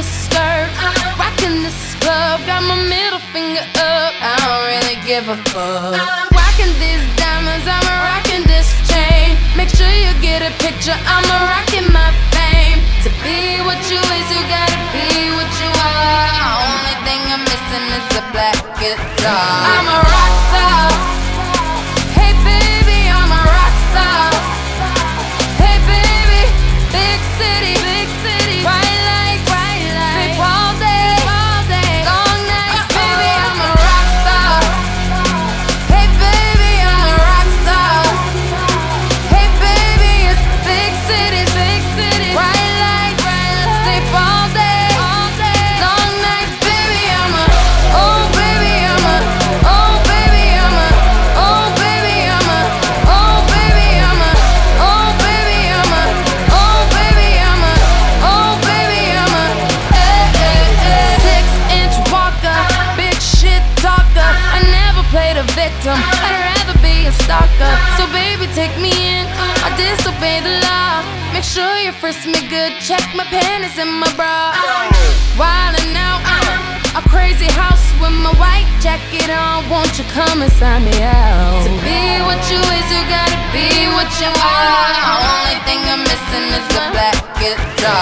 the skirt, rocking this club, got my middle finger up. I don't really give a fuck. Rocking these diamonds, I'm rocking this chain. Make sure you get a picture, I'm rocking my fame. To be what you is, you gotta be what you are. Only thing I'm missing is a black guitar. I'm a rock star. Hey baby, I'm a rock star. Hey baby, big city, bright lights, sleep all day, long nights. Baby, I'm a rock star. Hey baby, I'm a rock star. Hey baby, it's big city, bright lights, sleep all day, long nights. Baby, I'm a, oh baby, I'm a, oh baby, I'm a, oh baby, I'm a, oh baby, I'm a, oh baby, I'm a, oh baby, I'm a, oh baby, I'm a, 6-inch walker, big shit talker. I never played a victim, I'd rather be a stalker. So baby, take me in, I disobey the law. Make sure you frisk me good, check my panties and my bra. Wildin' out, a crazy house with my white jacket on. Won't you come and sign me out? To be what you is, you gotta be what you are. Only thing I'm missing is a black guitar.